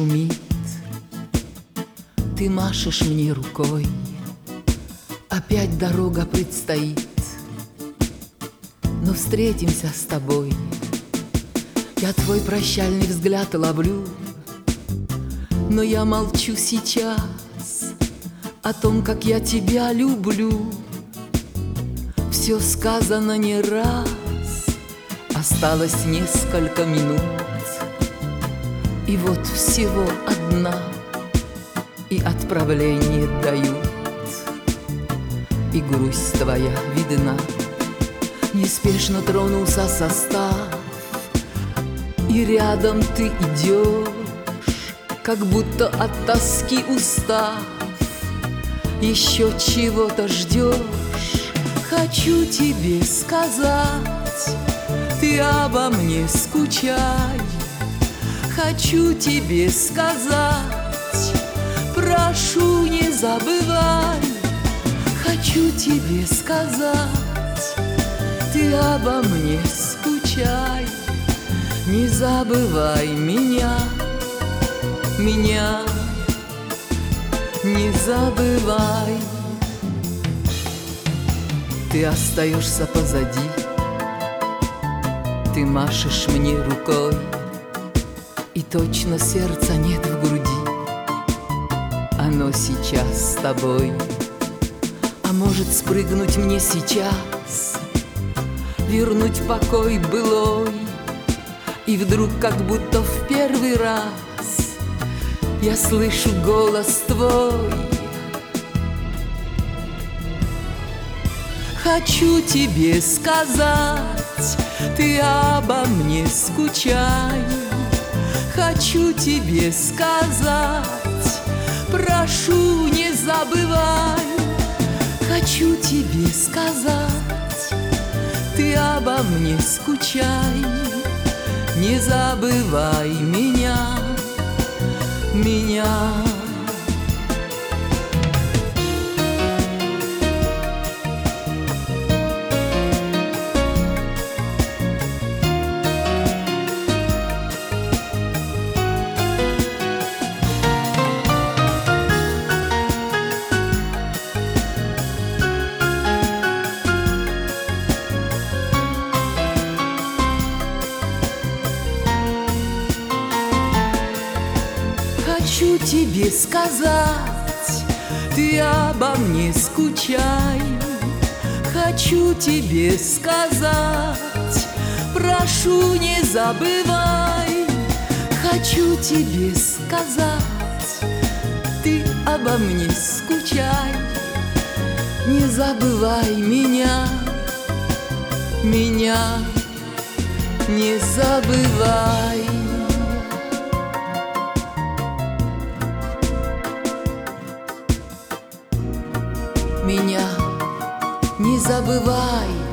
шумит, ты машешь мне рукой, опять дорога предстоит, но встретимся с тобой. Я твой прощальный взгляд ловлю, но я молчу сейчас о том, как я тебя люблю. Все сказано не раз, осталось несколько минут, и вот всего одна, и отправление дают, и грусть твоя видна. Неспешно тронулся состав, и рядом ты идешь, как будто от тоски устав, еще чего-то ждешь. Хочу тебе сказать, ты обо мне скучай. Хочу тебе сказать, прошу, не забывай. Хочу тебе сказать, ты обо мне скучай. Не забывай меня, меня не забывай. Ты остаешься позади, ты машешь мне рукой, и точно сердца нет в груди, оно сейчас с тобой. А может спрыгнуть мне сейчас, вернуть покой былой, и вдруг, как будто в первый раз, я слышу голос твой. Хочу тебе сказать, ты обо мне скучай. Хочу тебе сказать, прошу, не забывай. Хочу тебе сказать, ты обо мне скучай. Не забывай меня, меня. Хочу тебе сказать, ты обо мне скучай. Хочу тебе сказать, прошу, не забывай. Хочу тебе сказать, ты обо мне скучай. Не забывай меня, меня не забывай. Меня не забывай.